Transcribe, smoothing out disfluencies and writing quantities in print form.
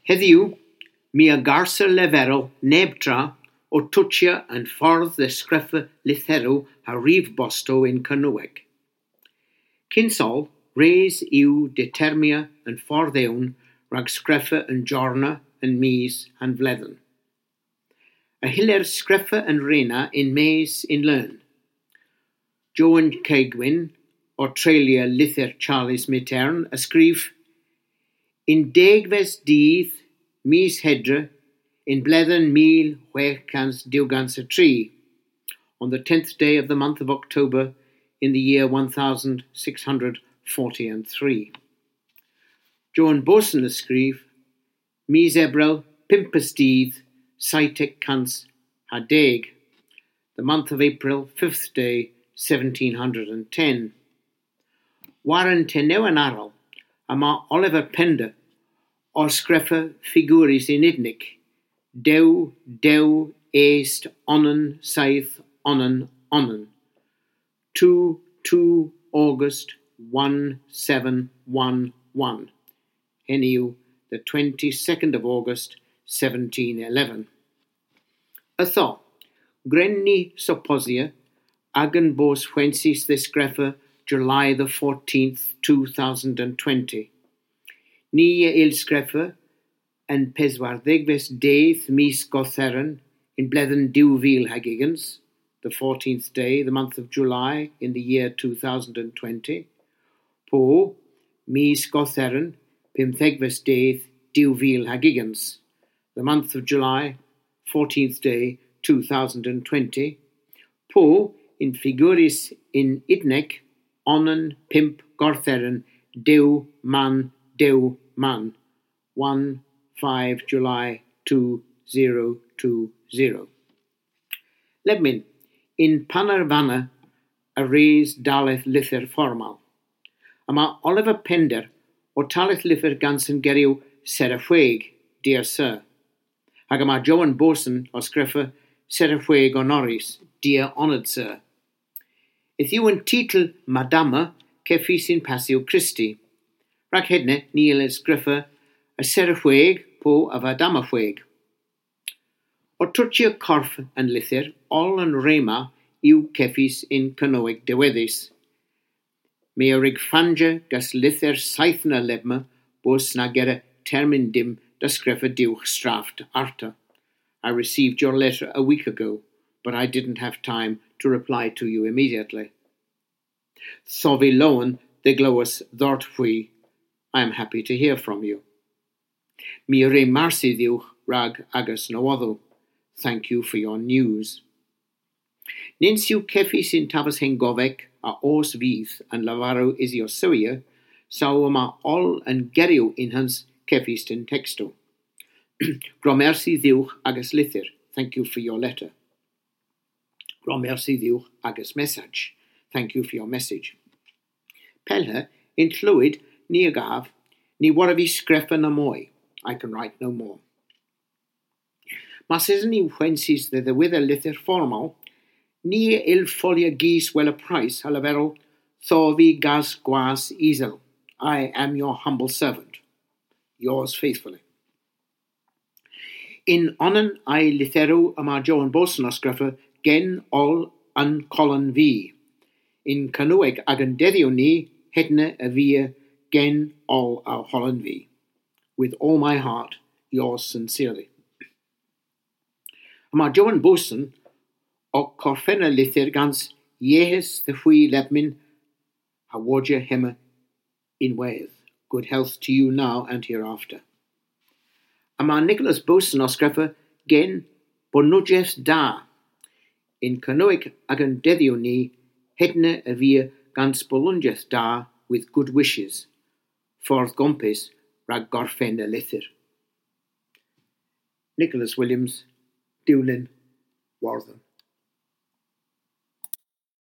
Heddiw, mi a garsa leferol neb tra o twtio yn ffordd ddysgriffa litherw a rif bosto in Cynweg. Cynsol, res yw determia yn ffordd ewn rhag sgriffa yn jorna yn mis yn fledden. A hiler sgriffa yn rena in mes in learn. Joan Caegwyn, o treulio lither Charles Mitern, ysgrif in degfes dydd mis Hedra in bledden 1623, on the 10th day of the month of October in the year 1643. Joan Boson ysgrif mis Ebrel pimpes dydd Saitic Cans Hadeg, the month of April, 5th day, 1710. Warren tenew yn aral, ama Oliver Pender, o sgriffa figuris in idnic, dew, east, onnen, saith, onnen. 2 August 1711. Heniu, the 22nd of August, 1711. Ytho, Grenni Soposia, agan bos Wensis this greffa, July the 14th, 2020. Ni ilsgreffa yn peswarddegfes deidd mis Gotheren in bledden 2000 the 14th day, the month of July in the year 2020. Po mis Gotheren pymthegfes deidd 2000, the month of July, 14th day, 2020. Po in figuris in idnec onnen pimp Gortheren dew man 1-5 July 2020. Lebmin, in Panarvana a res daleth lither formal. Ama Oliver Pender o taleth lither gansen geriw Serafweg, dear sir. Hag ama Joan Boson o sgriffa Serafweg honoris, dear honoured sir. If you yn titl Madama ceffis in Passio Christi, rag hedne niel ysgriffa a Serafweg po a Vadamafweg. O twtio corff yn lithyr, ol yn rema yw ceffis in Cynweg diweddus. Me o rig fanja gas lithyr saithna lebma bos na gera termin dim da sgriffa diwch straft arta. I received your letter a week ago, but I didn't have time to reply to you immediately. Thovi loan the glowus dhort fwy. I am happy to hear from you. Mi re marsi diwch rag agus nowoddo. Thank you for your news. Nins yw ceffis in tafas hengofec a os fydd yn lafaro isio sywiau, saw yma ol yn geriw in hans ceffis in texto. Gromersi ddiwch agus lithyr. Thank you for your letter. Gromersi ddiwch agus message. Thank you for your message. Pelha, in llwyd, ni agaf, ni warafi sgreffa na moi. I can write no more. Mas ysyn ni wensis the ddiwydda lithyr formal, ni ilfolia gys wel a price halaferol thofi gas gwas isel. I am your humble servant. Yours faithfully. In onnen I litherw yma Joan Boson osgriffa gen ol yn colon fi. In Cynweg ag yn deddio ni hedna a fi gen ol a holon fi. With all my heart, yours sincerely. Yma Joan Boson o corffenna lithyr gans Yehes the fwy lebmin a wodja hema in wedd. Good health to you now and hereafter. Yma Nicholas Boson osgriffa gen bonwjes da. In Cynweg ag yn deddio ni hedna a fi gans bolwngeth da with good wishes. Ffordd gompus rag gorffenna lithyr. Nicholas Williams, Dewlin, Warden.